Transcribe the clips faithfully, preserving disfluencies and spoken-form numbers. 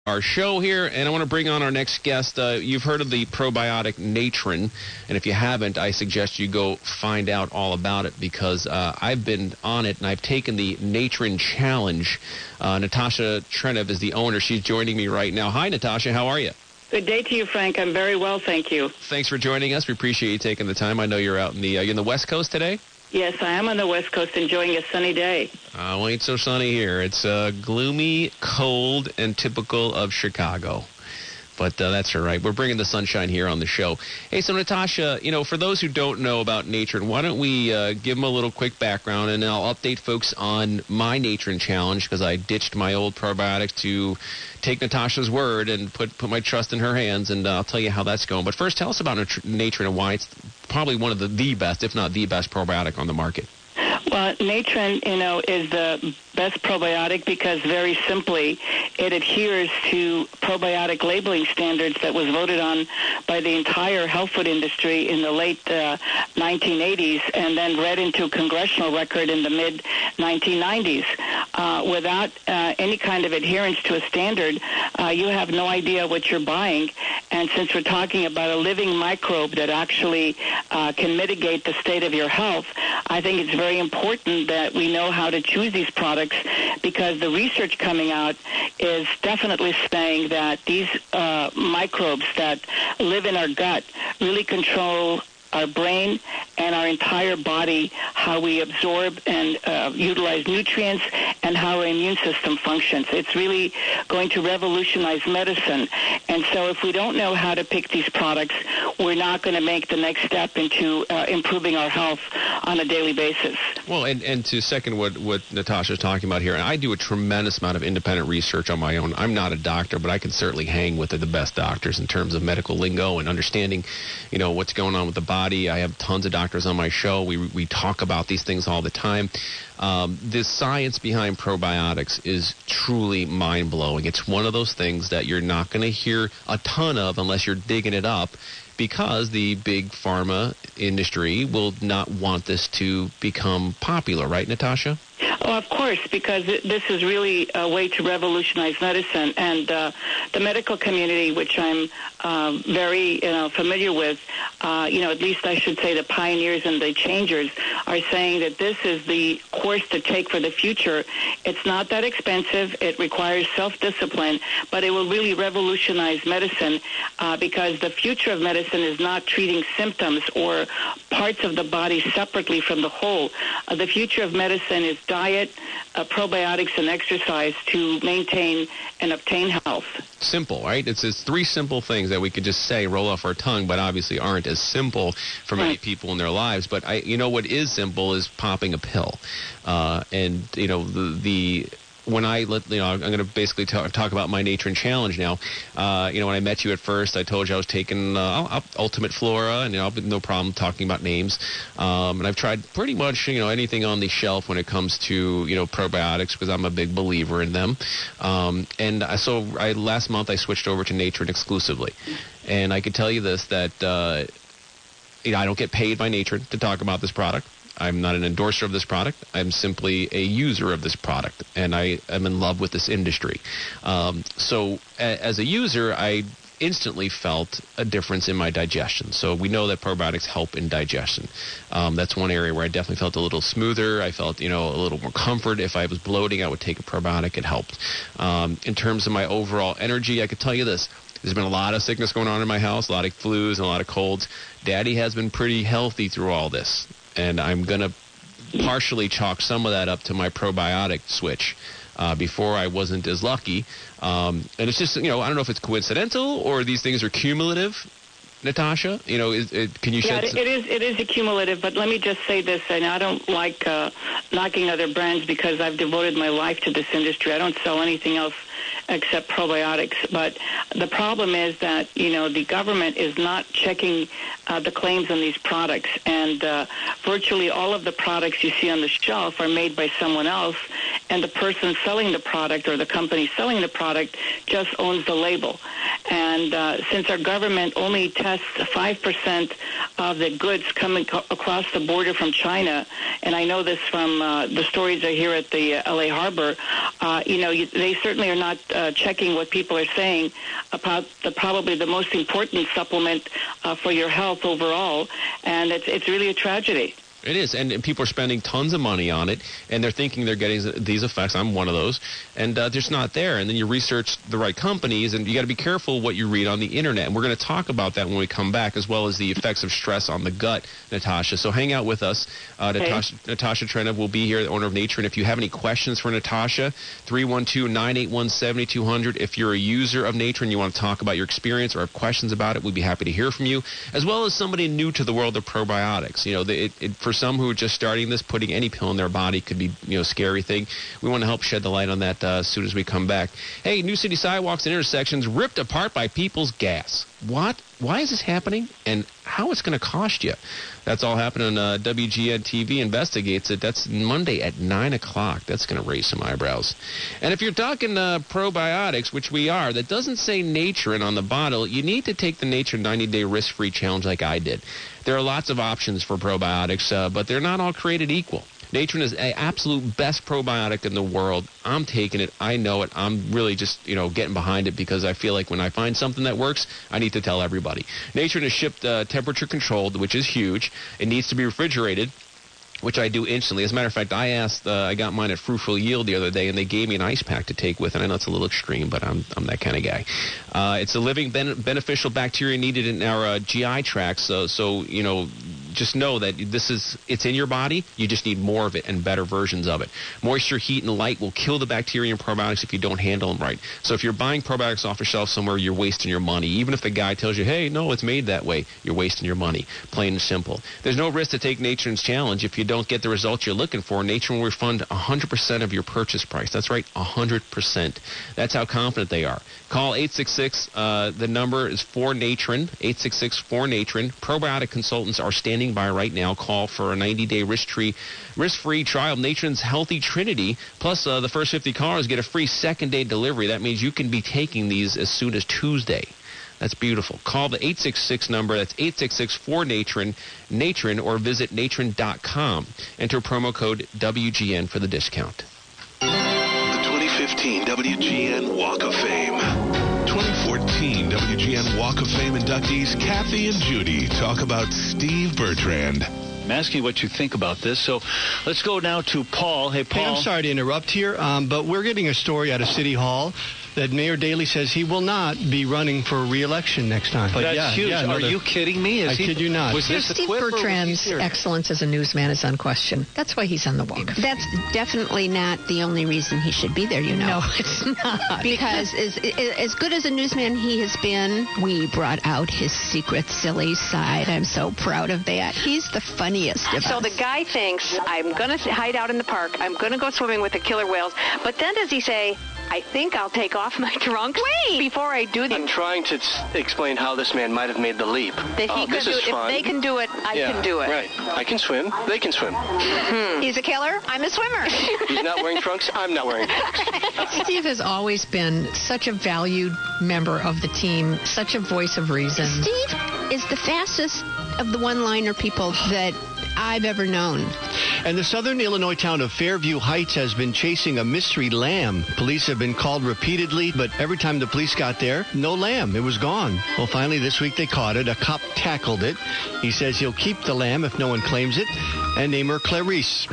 our show here, and I want to bring on our next guest. Uh, you've heard of the probiotic Natren, and if you haven't, I suggest you go find out all about it because uh, I've been on it, and I've taken the Natren Challenge. Uh, Natasha Trenev is the owner. She's joining me right now. Hi, Natasha. How are you? Good day to you, Frank. I'm very well, thank you. Thanks for joining us. We appreciate you taking the time. I know you're out in the, uh, you're in the West Coast today? Yes, I am on the West Coast enjoying a sunny day. Uh, well, ain't so sunny here. It's uh, gloomy, cold, and typical of Chicago. But uh, that's all right. We're bringing the sunshine here on the show. Hey, so Natasha, you know, for those who don't know about Natren, why don't we uh, give them a little quick background, and I'll update folks on my Natren Challenge because I ditched my old probiotics to take Natasha's word and put put my trust in her hands, and uh, I'll tell you how that's going. But first, tell us about Natren and why it's probably one of the, the best, if not the best, probiotic on the market. Well, Natren, you know, is the best probiotic because very simply it adheres to probiotic labeling standards that was voted on by the entire health food industry in the late uh, nineteen eighties and then read into a congressional record in the mid nineteen nineties. Uh, without uh, any kind of adherence to a standard, uh, you have no idea what you're buying. And since we're talking about a living microbe that actually uh, can mitigate the state of your health, I think it's very important that we know how to choose these products because the research coming out is definitely saying that these uh, microbes that live in our gut really control our brain and our entire body, how we absorb and uh, utilize nutrients, and how our immune system functions. It's really going to revolutionize medicine. And so if we don't know how to pick these products, we're not going to make the next step into uh, improving our health on a daily basis. Well, and, and to second what, what Natasha's talking about here, and I do a tremendous amount of independent research on my own. I'm not a doctor, but I can certainly hang with the, the best doctors in terms of medical lingo and understanding, you know, what's going on with the body. I have tons of doctors on my show. We we talk about these things all the time. Um, the science behind probiotics is truly mind-blowing. It's one of those things that you're not going to hear a ton of unless you're digging it up, because the big pharma industry will not want this to become popular, right, Natasha? Oh, of course, because this is really a way to revolutionize medicine. And uh, the medical community, which I'm uh, very you know, familiar with, uh, you know, at least I should say the pioneers and the changers, are saying that this is the course to take for the future. It's not that expensive. It requires self-discipline, but it will really revolutionize medicine uh, because the future of medicine is not treating symptoms or parts of the body separately from the whole. Uh, the future of medicine is diet, uh, probiotics, and exercise to maintain and obtain health. Simple, right? It's, it's three simple things that we could just say, roll off our tongue, but obviously aren't as simple for many Right. people in their lives. But I, you know what is simple is popping a pill. Uh, and, you know, the... the When I, let, you know, I'm going to basically talk, talk about my Natren Challenge now. Uh, you know, when I met you at first, I told you I was taking uh, Ultimate Flora, and you know, I've no problem talking about names. Um, and I've tried pretty much, you know, anything on the shelf when it comes to, you know, probiotics because I'm a big believer in them. Um, and I, so I, last month I switched over to Natren exclusively, and I can tell you this that uh, you know, I don't get paid by Natren to talk about this product. I'm not an endorser of this product. I'm simply a user of this product, and I am in love with this industry. Um, so a, as a user, I instantly felt a difference in my digestion. So we know that probiotics help in digestion. Um, that's one area where I definitely felt a little smoother. I felt, you know, a little more comfort. If I was bloating, I would take a probiotic. It helped. Um, in terms of my overall energy, I could tell you this. There's been a lot of sickness going on in my house, a lot of flus and a lot of colds. Daddy has been pretty healthy through all this. And I'm going to partially chalk some of that up to my probiotic switch. Uh, before I wasn't as lucky. Um, and it's just, you know, I don't know if it's coincidental or these things are cumulative. Natasha, you know, is, it, can you yeah, shed... it is, it is accumulative, but let me just say this, and I don't like uh, knocking other brands because I've devoted my life to this industry. I don't sell anything else except probiotics. But the problem is that, you know, the government is not checking uh, the claims on these products. And uh, virtually all of the products you see on the shelf are made by someone else. and the person selling the product or the company selling the product just owns the label. And uh, since our government only tests five percent of the goods coming co- across the border from China, and I know this from uh, the stories I hear at the uh, L A Harbor, uh, you know, you, they certainly are not uh, checking what people are saying about the, probably the most important supplement uh, for your health overall, and it's it's really a tragedy. It is, and, and people are spending tons of money on it, and they're thinking they're getting these effects. I'm one of those, and uh, they're just not there. And then you research the right companies, and you got to be careful what you read on the internet. And we're going to talk about that when we come back, as well as the effects of stress on the gut, Natasha. So hang out with us. Uh, Natasha, okay. Natasha Trenov will be here, the owner of Natren. If you have any questions for Natasha, three one two, nine eight one, seven two zero zero. If you're a user of Natren, you want to talk about your experience or have questions about it, we'd be happy to hear from you, as well as somebody new to the world of probiotics. You know, the, it, it, for For some who are just starting this, putting any pill in their body could be, you know, a scary thing. We want to help shed the light on that uh, as soon as we come back. Hey, New City sidewalks and intersections ripped apart by people's gas. What? Why is this happening? And how it's going to cost you? That's all happening on uh, W G N T V investigates it. That's Monday at nine o'clock. That's going to raise some eyebrows. And if you're talking uh, probiotics, which we are, that doesn't say Natren on the bottle, you need to take the Natren ninety-day risk-free challenge like I did. There are lots of options for probiotics, uh, but they're not all created equal. Natren is the absolute best probiotic in the world. I'm taking it. I know it. I'm really just, you know, getting behind it because I feel like when I find something that works, I need to tell everybody. Natren is shipped uh, temperature controlled, which is huge. It needs to be refrigerated, which I do instantly. As a matter of fact, I asked, uh, I got mine at Fruitful Yield the other day, and they gave me an ice pack to take with it. I know it's a little extreme, but I'm I'm that kind of guy. Uh, it's a living ben- beneficial bacteria needed in our uh, G I tracts, so, so, you know, just know that this is, it's in your body. You just need more of it and better versions of it. Moisture, heat, and light will kill the bacteria and probiotics if you don't handle them right. So if you're buying probiotics off the shelf somewhere, you're wasting your money. Even if the guy tells you, hey, no, it's made that way, you're wasting your money. Plain and simple. There's no risk to take Natren's challenge. If you don't get the results you're looking for, Natren will refund one hundred percent of your purchase price. That's right, one hundred percent. That's how confident they are. Call eight six six, uh, the number is for Natren, eight six six, four Natren. Probiotic consultants are standing by right now. Call for a ninety-day risk-free, risk-free trial of Natren's Healthy Trinity. Plus, uh, the first fifty callers get a free second-day delivery. That means you can be taking these as soon as Tuesday. That's beautiful. Call the eight six six number. That's eight six six, four Natren, Natren, or visit natren dot com. Enter promo code W G N for the discount. The twenty fifteen W G N Walk of Fame. twenty fourteen W G N Walk of Fame inductees Kathy and Judy talk about Steve Bertrand. I'm asking what you think about this. So let's go now to Paul. Hey, Paul. Hey, I'm sorry to interrupt here, um, but we're getting a story out of City Hall that Mayor Daley says he will not be running for re-election next time. But that's yeah, huge. Yeah, no, Are you kidding me? Is I he, kid you not. Was this Steve a quip Bertrand's excellence as a newsman is unquestioned. That's why he's on the walk. That's definitely not the only reason he should be there, you know. No, it's not. Because as, as good as a newsman he has been, we brought out his secret silly side. I'm so proud of that. He's the funniest of So us. the guy thinks, I'm going to hide out in the park. I'm going to go swimming with the killer whales. But then does he say, I think I'll take off my trunk Wait. before I do the... I'm trying to explain how this man might have made the leap. That he oh, could this do is it. fun. If they can do it, I yeah, can do it. Right. I can swim. They can swim. Hmm. He's a killer. I'm a swimmer. He's not wearing trunks. I'm not wearing trunks. Steve has always been such a valued member of the team, such a voice of reason. Steve is the fastest of the one-liner people that I've ever known. And the southern Illinois town of Fairview Heights has been chasing a mystery lamb. Police have been called repeatedly, but every time the police got there, no lamb. It was gone. Well, finally this week they caught it. A cop tackled it. He says he'll keep the lamb if no one claims it and name her Clarice.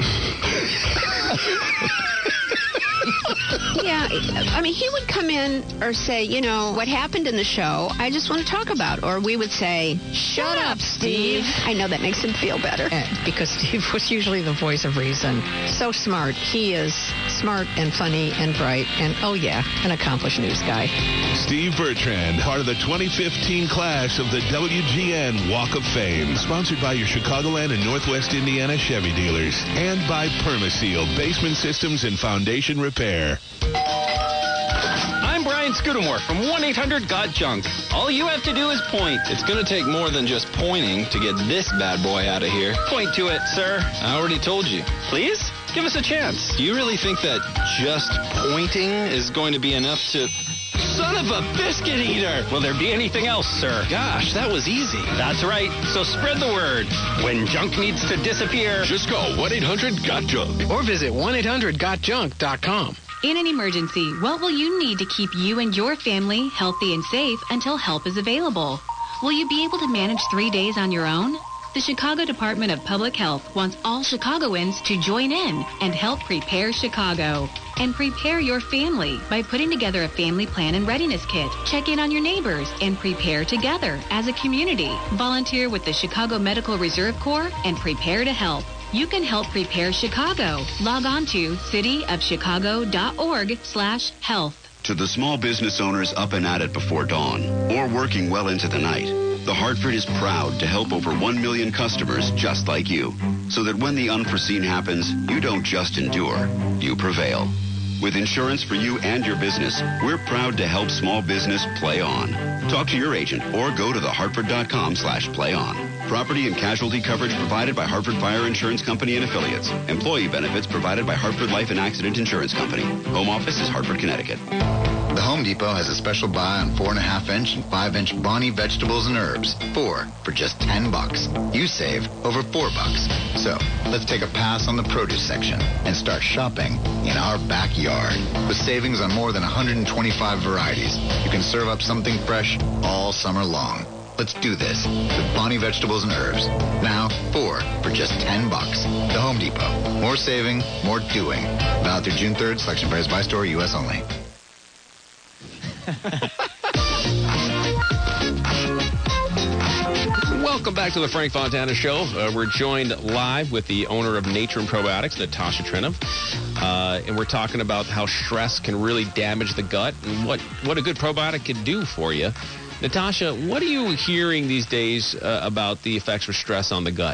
Yeah, I mean, he would come in or say, you know, what happened in the show, I just want to talk about. Or we would say, shut up, Steve. I know that makes him feel better. And because Steve was usually the voice of reason. So smart. He is smart and funny and bright and, oh yeah, an accomplished news guy. Steve Bertrand, part of the twenty fifteen class of the W G N Walk of Fame. Sponsored by your Chicagoland and Northwest Indiana Chevy dealers. And by Permaseal, basement systems and foundation repair. I'm Brian Scudamore from one eight hundred got junk. All you have to do is point. It's going to take more than just pointing to get this bad boy out of here. Point to it, sir. I already told you. Please? Give us a chance. Do you really think that just pointing is going to be enough to... Son of a biscuit eater! Will there be anything else, sir? Gosh, that was easy. That's right. So spread the word. When junk needs to disappear, just call one eight hundred got junk. Or visit one eight hundred got junk dot com. In an emergency, what will you need to keep you and your family healthy and safe until help is available? Will you be able to manage three days on your own? The Chicago Department of Public Health wants all Chicagoans to join in and help prepare Chicago. And prepare your family by putting together a family plan and readiness kit. Check in on your neighbors and prepare together as a community. Volunteer with the Chicago Medical Reserve Corps and prepare to help. You can help prepare Chicago. Log on to cityofchicago.org slash health. To the small business owners up and at it before dawn or working well into the night, The Hartford is proud to help over one million customers just like you, so that when the unforeseen happens, you don't just endure, you prevail. With insurance for you and your business, we're proud to help small business play on. Talk to your agent or go to the hartford dot com slash play on. Property and casualty coverage provided by Hartford Fire Insurance Company and affiliates. Employee benefits provided by Hartford Life and Accident Insurance Company. Home office is Hartford, Connecticut. The Home Depot has a special buy on four and a half inch and five inch Bonnie vegetables and herbs. Four for just ten bucks. You save over four bucks. So let's take a pass on the produce section and start shopping in our backyard. With savings on more than one hundred twenty-five varieties, you can serve up something fresh all summer long. Let's do this with Bonnie vegetables and herbs. Now four for just ten bucks. The Home Depot. More saving, more doing. Valid through June third. Selection varies by store. U S only. Welcome back to the Frank Fontana Show. Uh, we're joined live with the owner of Natron Probiotics, Natasha Trinov, uh, and we're talking about how stress can really damage the gut and what, what a good probiotic can do for you. Natasha, what are you hearing these days uh, about the effects of stress on the gut?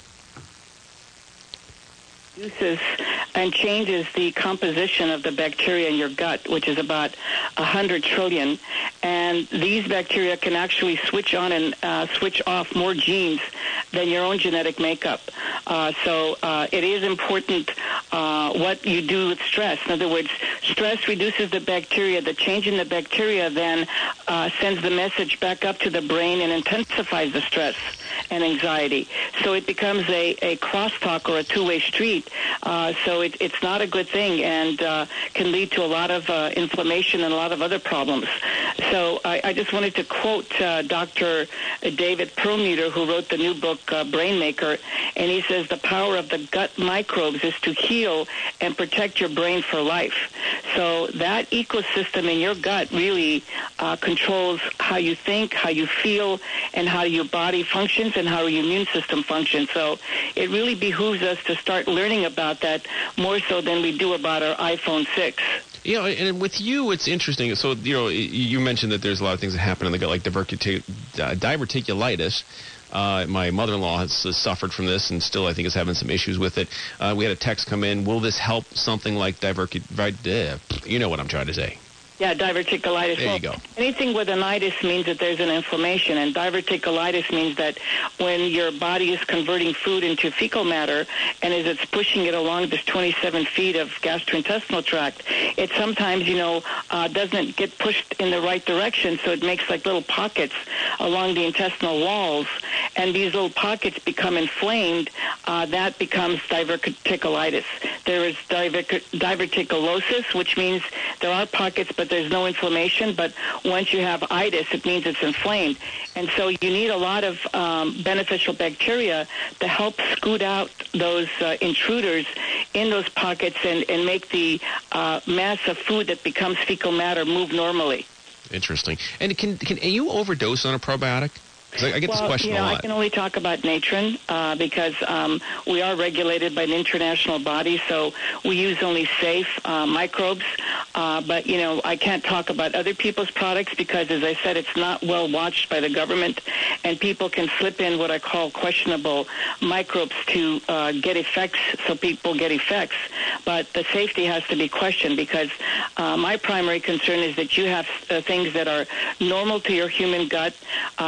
Reduces and changes the composition of the bacteria in your gut, which is about one hundred trillion. And these bacteria can actually switch on and uh, switch off more genes than your own genetic makeup. Uh, so uh, it is important uh, what you do with stress. In other words, stress reduces the bacteria. The change in the bacteria then uh, sends the message back up to the brain and intensifies the stress and anxiety. So it becomes a, a crosstalk or a two-way street. Uh, so it, it's not a good thing and uh, can lead to a lot of uh, inflammation and a lot of other problems. So I, I just wanted to quote uh, Doctor David Perlmutter, who wrote the new book, uh, Brain Maker, and he says the power of the gut microbes is to heal and protect your brain for life. So that ecosystem in your gut really uh, controls how you think, how you feel, and how your body functions and how your immune system functions. So it really behooves us to start learning about that more so than we do about our iPhone six. You know, and with you, it's interesting. So, you know, you mentioned that there's a lot of things that happen in the gut, like divertic- diverticulitis. Uh, my mother-in-law has, has suffered from this and still, I think, is having some issues with it. Uh, we had a text come in. Will this help something like diverticulitis? You know what I'm trying to say. Yeah, diverticulitis. There well, you go. Anything with an itis means that there's an inflammation, and diverticulitis means that when your body is converting food into fecal matter, and as it's pushing it along this twenty-seven feet of gastrointestinal tract, it sometimes, you know, uh, doesn't get pushed in the right direction, so it makes like little pockets along the intestinal walls, and these little pockets become inflamed. Uh, that becomes diverticulitis. There is divertic- diverticulosis, which means there are pockets, but there's no inflammation. But once you have itis, it means it's inflamed. And so you need a lot of um, beneficial bacteria to help scoot out those uh, intruders in those pockets and, and make the uh, mass of food that becomes fecal matter move normally. Interesting. And can can you overdose on a probiotic? I, I get well, this question you know, a lot. I can only talk about Natron uh, because um, we are regulated by an international body, so we use only safe uh, microbes. Uh, but, you know, I can't talk about other people's products because, as I said, it's not well watched by the government, and people can slip in what I call questionable microbes to uh, get effects, so people get effects. But the safety has to be questioned because uh, my primary concern is that you have uh, things that are normal to your human gut uh, that have been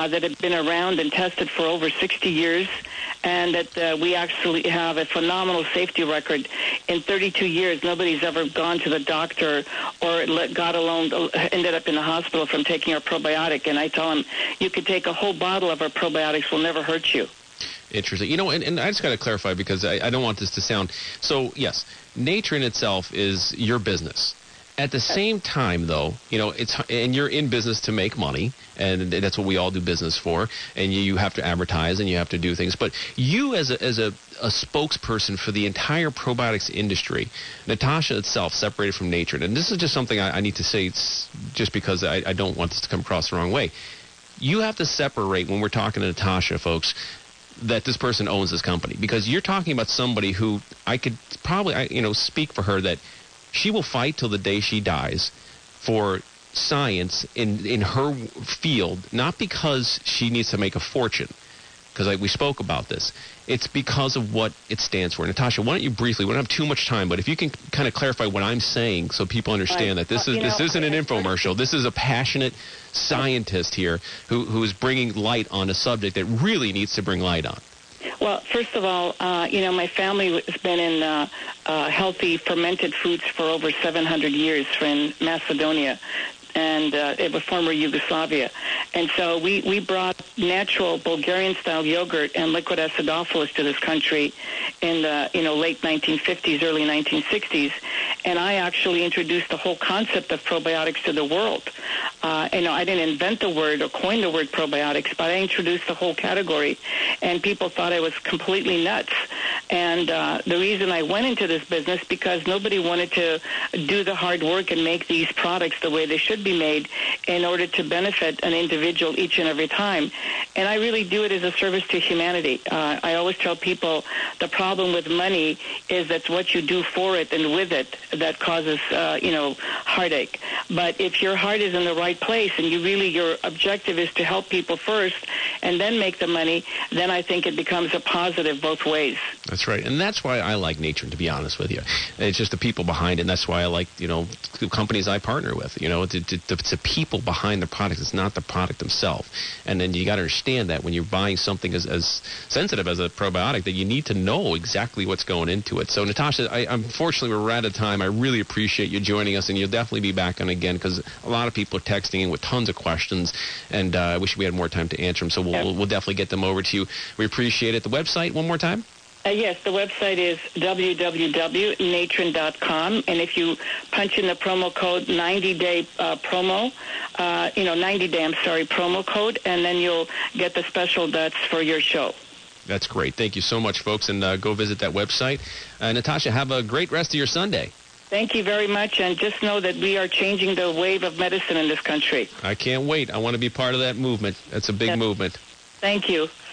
been around and tested for over sixty years, and that uh, we actually have a phenomenal safety record. In thirty-two years, nobody's ever gone to the doctor or let, got alone, ended up in the hospital from taking our probiotic. And I tell them, you could take a whole bottle of our probiotics, will never hurt you. Interesting. You know, and, and I just got to clarify because I, I don't want this to sound... So, yes, Natren itself is your business. At the same time, though, you know, it's and you're in business to make money, and that's what we all do business for, and you, you have to advertise and you have to do things. But you as a, as a, a spokesperson for the entire probiotics industry, Natasha itself, separated from Natren, and this is just something I, I need to say it's just because I, I don't want this to come across the wrong way. You have to separate when we're talking to Natasha, folks, that this person owns this company, because you're talking about somebody who I could probably, I, you know, speak for her that she will fight till the day she dies for science in, in her field, not because she needs to make a fortune, because like, we spoke about this. It's because of what it stands for. Natasha, why don't you briefly, we don't have too much time, but if you can kind of clarify what I'm saying so people understand that this is you this know, isn't an infomercial. This is a passionate scientist here who, who is bringing light on a subject that really needs to bring light on. Well, first of all, uh, you know, my family has been in uh, uh, healthy fermented foods for over seven hundred years in Macedonia, and uh, it was former Yugoslavia. And so we, we brought natural Bulgarian-style yogurt and liquid acidophilus to this country in the, you know, late nineteen fifties, early nineteen sixties. And I actually introduced the whole concept of probiotics to the world. Uh, you know, I didn't invent the word or coin the word probiotics, but I introduced the whole category, and people thought I was completely nuts. And uh, the reason I went into this business, because nobody wanted to do the hard work and make these products the way they should be made in order to benefit an individual each and every time. And I really do it as a service to humanity. Uh, I always tell people the problem with money is that's what you do for it and with it that causes, uh, you know, heartache. But if your heart is in the right place and you really, your objective is to help people first and then make the money, then I think it becomes a positive both ways. That's right. And that's why I like Natren, to be honest with you. It's just the people behind it, and that's why I like, you know, the companies I partner with. You know, it's, it's, it's the people behind the product. It's not the product themselves. And then you got to understand that when you're buying something as, as sensitive as a probiotic, that you need to know exactly what's going into it. So, Natasha, I, unfortunately, we're out of time. I really appreciate you joining us, and you'll definitely be back on again, because a lot of people are texting in with tons of questions, and uh, I wish we had more time to answer them. So we'll, yeah. we'll, we'll definitely get them over to you. We appreciate it. The website, one more time? Uh, yes, the website is w w w dot natren dot com, and if you punch in the promo code ninety-day uh, promo, uh, you know, ninety-day, I'm sorry, promo code, and then you'll get the special that's for your show. That's great. Thank you so much, folks, and uh, go visit that website. Uh, Natasha, have a great rest of your Sunday. Thank you very much, and just know that we are changing the wave of medicine in this country. I can't wait. I want to be part of that movement. That's a big yes. movement. Thank you.